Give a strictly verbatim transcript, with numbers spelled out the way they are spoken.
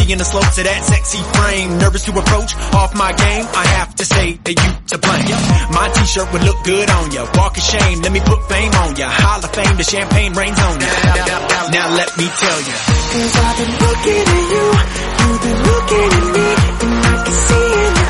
Studying the slopes of that sexy frame. Nervous to approach, off my game. I have to say that you to blame. My t-shirt would look good on ya. Walk of shame, let me put fame on ya. Hall of fame, the champagne rains on ya. Now, now, now, now let me tell ya. Cause I've been looking at you, you've been looking at me, and I can see it now.